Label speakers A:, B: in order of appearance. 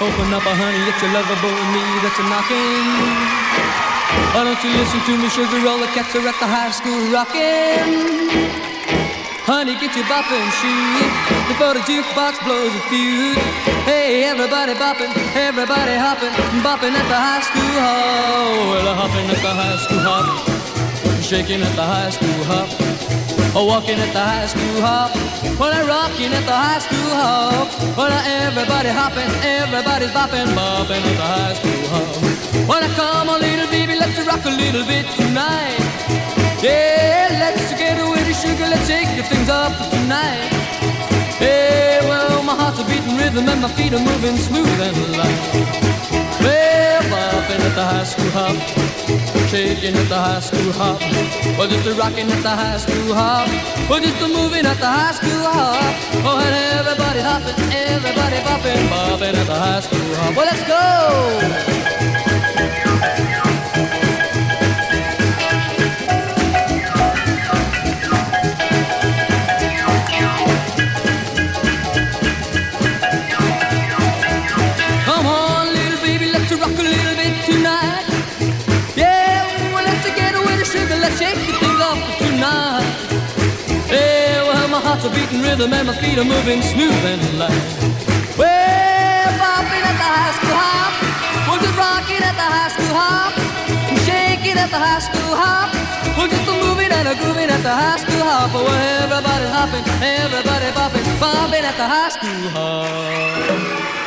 A: Open up, honey, it's your lovable me that's a knocking. Why don't you listen to me, sugar? All the cats are at the high school rocking. Honey, get your bopping shoes before the jukebox blows a fuse. Hey, everybody bopping, everybody hopping, bopping at the high school hop. Well, hopping at the high school hop, shaking at the high school hop, walking at the high school hop. Well, I'm rocking at the high school hop. Well, everybody hopping, everybody's bopping, bopping at the high school hop. Well, come on, little baby, let's rock a little bit tonight. Yeah, let's get with the sugar, let's shake the things up tonight. Hey, well, my heart's a beating rhythm and my feet are moving smooth and light. Well, bopping at the high school hop, shaking at the high school hop, well, just a rocking at the high school hop, well, just a moving at the high school hop. Oh, and everybody hopping, everybody bopping, bopping at the high school hop. Well, let's go! Let's shake the things off tonight. Hey, well, my heart's a beating rhythm and my feet are moving smooth and light. Well, bopping at the high school hop, we're just rocking at the high school hop, shaking at the high school hop, we're just moving and a grooving at the high school hop. Oh, well, everybody's hopping, everybody bopping, bopping at the high school hop.